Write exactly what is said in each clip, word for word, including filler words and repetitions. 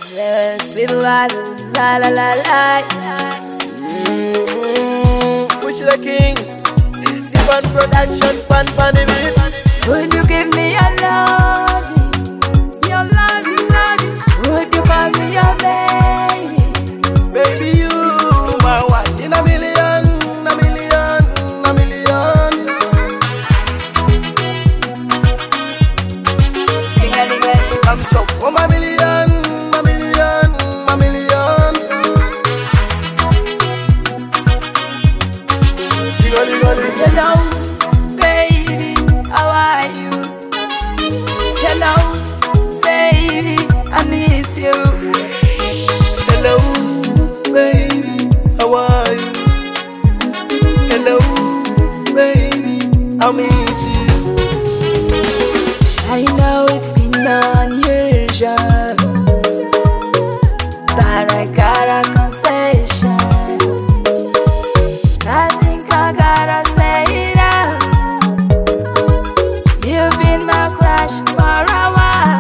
Yes, sweet life, la la la la. Mm-hmm. Push the king, different production, pan pan the beat. Would you give me your love, your love, your love? Would you call me your baby? Baby, you my one in a million, a million, a million. Sing-a-ling-a-ling. I'm so for my million, a million, a million. Sing-a-ling-a-ling. Hello, baby, how are you? Hello, baby, I miss you. Hello, baby, how are you? Hello, baby, I miss you. I know it's been unusual, but I got a confession. I think I gotta say it out. You've been my crush for a while.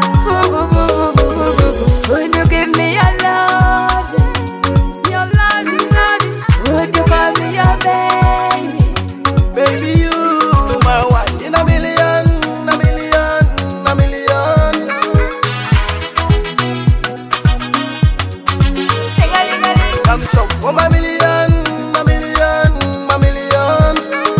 Would you give me your love, your love, your love? Would you call me your baby? Baby, you my one in a million, a million, a million. Sing-a-ling-a-ling. I'm so for my million, a million, a million.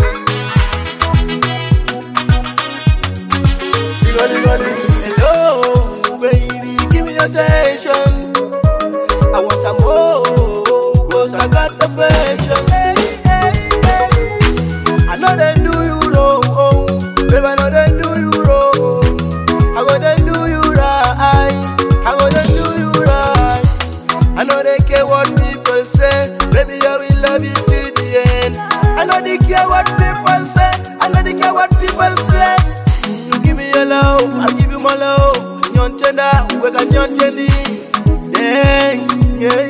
Hello, baby, give me attention. I want some more, cause I got the passion. Hey, hey, hey. I know they do you wrong, baby, I know they do you wrong. I go they do you right, I go they do you right. I know they care what people say, baby, I will love you till the end. I know they care what people say, I know they care what people say. You give me your love, I'll give you my love. Nyon tenda, we can nyon tendi. Dang, yeah,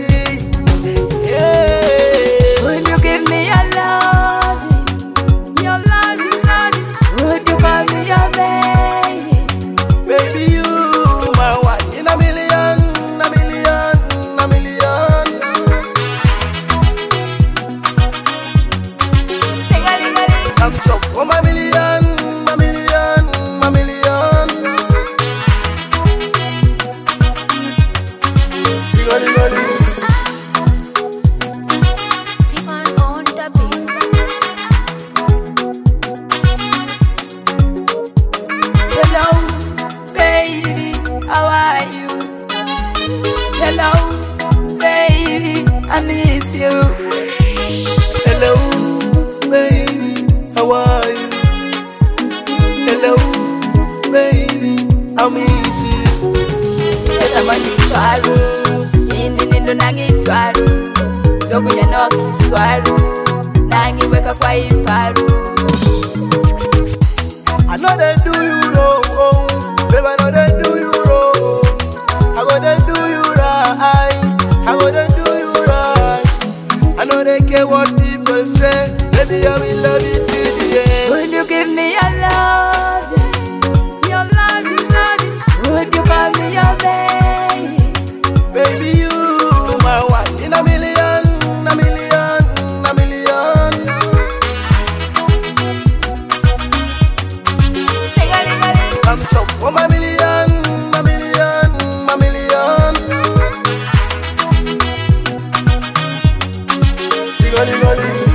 yeah. Would you give me your love, your love, your love? Would you call me your baby? Baby, you my one in a million, a million, a million. Sing-a-ling-a-ling. I'm so for my million, a million, a million. Sing-a-ling-a-ling. Demand on the beat. Hello, baby, how are you? Hello, baby, I miss you. Hello, baby, how are you? Hello, baby, I miss you. Etamanyitwaru, indi nindo nangitwaru, zokuja nokiswaru, nangiweka kwa iparu. I know they do you wrong, baby, I know they do you wrong. I go they do you right, I go they do you right. I know they care what people say, baby, I will love you till the end. Would you give me your love, your love, your love? Would you call me your baby? Baby, you my one in a million, a million, a million. Sing-a-ling-a-ling. I'm so for my million, a million, a million. Sing-a-ling-a-ling.